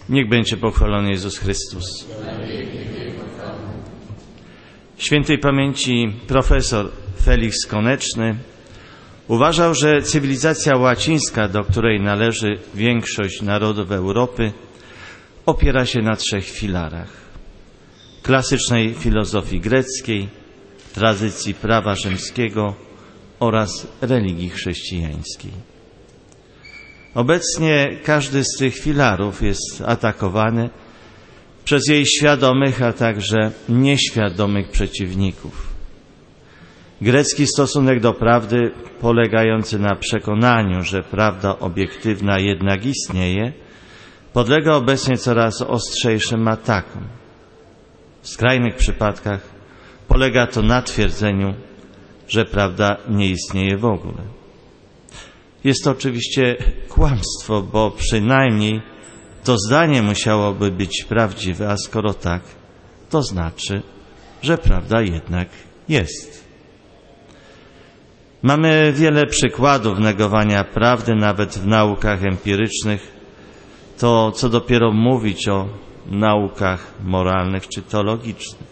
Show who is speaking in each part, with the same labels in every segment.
Speaker 1: Niech będzie pochwalony Jezus Chrystus. Świętej pamięci profesor Felix Koneczny uważał, że cywilizacja łacińska, do której należy większość narodów Europy, opiera się na 3 filarach: klasycznej filozofii greckiej, tradycji prawa rzymskiego oraz religii chrześcijańskiej. Obecnie każdy z tych filarów jest atakowany przez jej świadomych, a także nieświadomych przeciwników. Grecki stosunek do prawdy, polegający na przekonaniu, że prawda obiektywna jednak istnieje, podlega obecnie coraz ostrzejszym atakom. W skrajnych przypadkach polega to na twierdzeniu, że prawda nie istnieje w ogóle. Jest to oczywiście kłamstwo, bo przynajmniej to zdanie musiałoby być prawdziwe, a skoro tak, to znaczy, że prawda jednak jest. Mamy wiele przykładów negowania prawdy, nawet w naukach empirycznych. To co dopiero mówić o naukach moralnych czy teologicznych.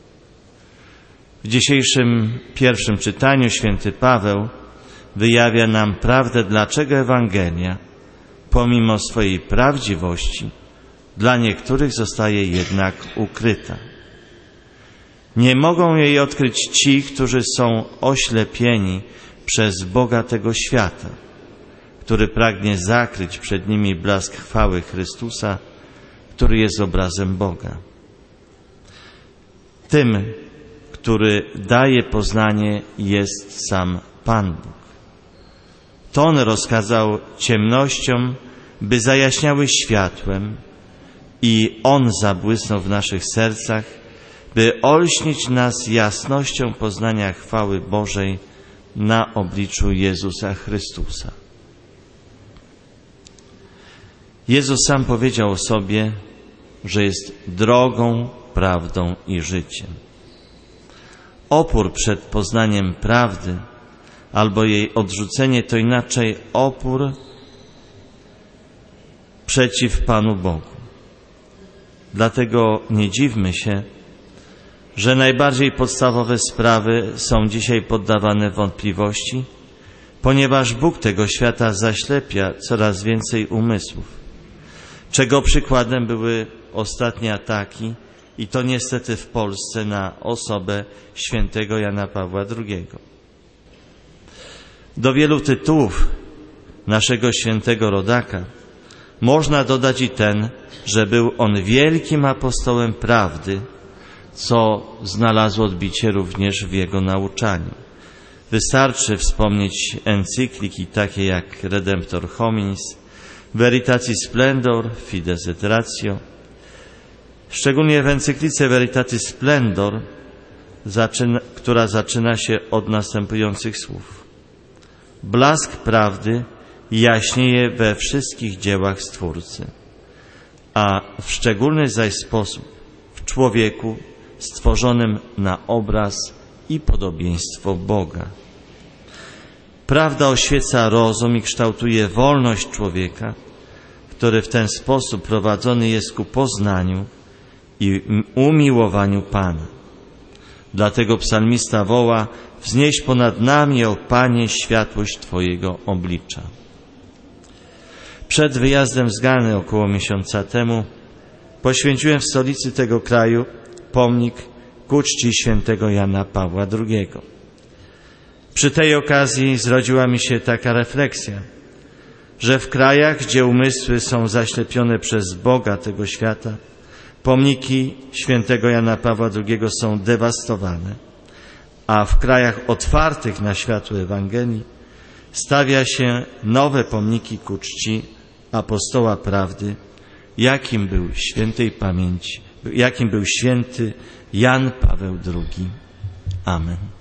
Speaker 1: W dzisiejszym pierwszym czytaniu święty Paweł wyjawia nam prawdę, dlaczego Ewangelia, pomimo swojej prawdziwości, dla niektórych zostaje jednak ukryta. Nie mogą jej odkryć ci, którzy są oślepieni przez Boga tego świata, który pragnie zakryć przed nimi blask chwały Chrystusa, który jest obrazem Boga. Tym, który daje poznanie, jest sam Pan Bóg. To On rozkazał ciemnościom, by zajaśniały światłem, i On zabłysnął w naszych sercach, by olśnić nas jasnością poznania chwały Bożej na obliczu Jezusa Chrystusa. Jezus sam powiedział o sobie, że jest drogą, prawdą i życiem. Opór przed poznaniem prawdy albo jej odrzucenie to inaczej opór przeciw Panu Bogu. Dlatego nie dziwmy się, że najbardziej podstawowe sprawy są dzisiaj poddawane wątpliwości, ponieważ Bóg tego świata zaślepia coraz więcej umysłów, czego przykładem były ostatnie ataki, i to niestety w Polsce, na osobę świętego Jana Pawła II. Do wielu tytułów naszego świętego rodaka można dodać i ten, że był on wielkim apostołem prawdy, co znalazło odbicie również w jego nauczaniu. Wystarczy wspomnieć encykliki takie jak Redemptor Hominis, Veritatis Splendor, Fides et Ratio. Szczególnie w encyklice Veritatis Splendor, która zaczyna się od następujących słów: blask prawdy jaśnieje we wszystkich dziełach Stwórcy, a w szczególny zaś sposób w człowieku stworzonym na obraz i podobieństwo Boga. Prawda oświeca rozum i kształtuje wolność człowieka, który w ten sposób prowadzony jest ku poznaniu i umiłowaniu Pana. Dlatego psalmista woła: wznieś ponad nami, o Panie, światłość Twojego oblicza. Przed wyjazdem z Gany około miesiąca temu poświęciłem w stolicy tego kraju pomnik ku czci świętego Jana Pawła II. Przy tej okazji zrodziła mi się taka refleksja, że w krajach, gdzie umysły są zaślepione przez Boga tego świata, pomniki świętego Jana Pawła II są dewastowane, a w krajach otwartych na światło Ewangelii stawia się nowe pomniki ku czci apostoła prawdy, jakim był święty Jan Paweł II. Amen.